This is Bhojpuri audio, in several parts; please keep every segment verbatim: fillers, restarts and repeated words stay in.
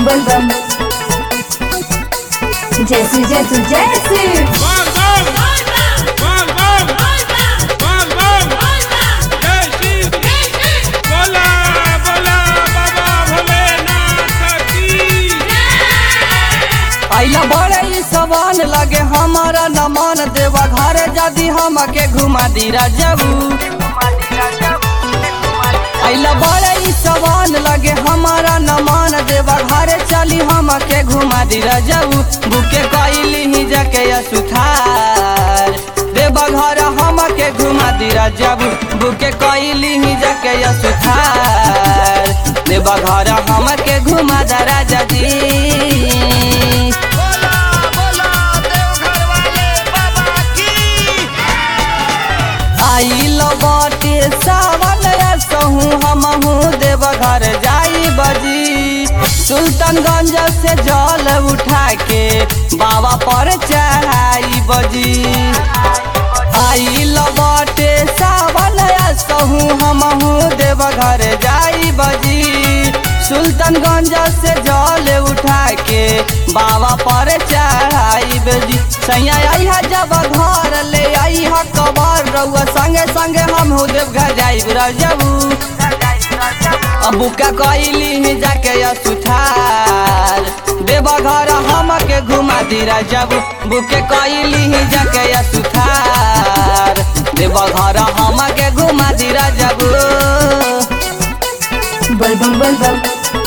बम बम बम जैसी जैसी जैसी बोल बम बोल बम बोल बम जय श्री बोला बोला बाबा भोलेनाथ की आइला बड़े ई सवान लगे हमारा न मान देवा घरे जदी हमके घुमा दी राजबू। आइला बड़े ई सवान लगे हमारा न मान देवा घरे चली हमके घुमा दी राजबू। बुके कइली ही जाके सुथार देवा घर हमके घुमा दी राजबू। बुके कइली ही जाके सुथार देवा घर हमके घुमा दा राजा जी। आइल बाटे सावन रहू हमहू देव घर जाई बजी। सुल्तानगंज से जल उठा के बाबा पर चढ़ाई बजी। आइल बाटे सावन रहू हमहू देव घर जाई बजी। सुल्तानगंज से जल उठा के बाबा पर चढ़ाई बजी। सैया आई है जब घर ले आई है कबर रउआ संगे संगे हम हो देव घर जाइब राजबू। बुका कइली ही जाके सुथार देवा घर हमके घुमा दी राजबू। बुके कइली ही जाके सुथार देवा घर हमके घुमा दी राजबू। बम बम बम बम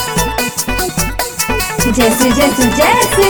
जैसी जैसी जैसी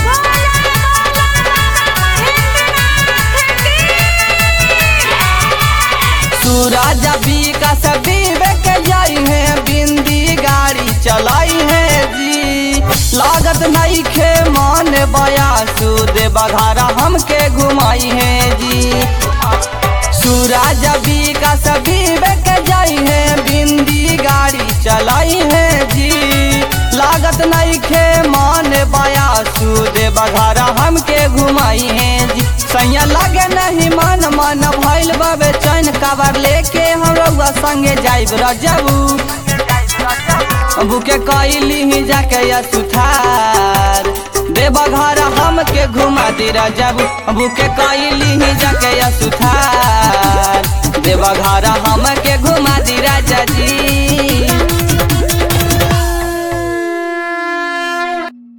सूरज विकास विवेक जाई है बिंदी गाड़ी चलाई है जी। लागत नहीं खे मान बयासु देवा घर हमके घुमाई है जी। सूरज विकास विवेक जाई है बिंदी गाड़ी चलाई है जी। लागत नहीं खे मान बयासु देवा घर हमके घुमाई है जी। सैया लगे नहीं मन मन भइल बाबे चैन काबर लेके हम रउआ संगे जाइब राजबू। बुके कइली ही जाके सुथार देवा घर हमके घुमा दी राजबू। बुके कइली ही जाके सुथार देवा घर हमके घुमा दी राजा जी।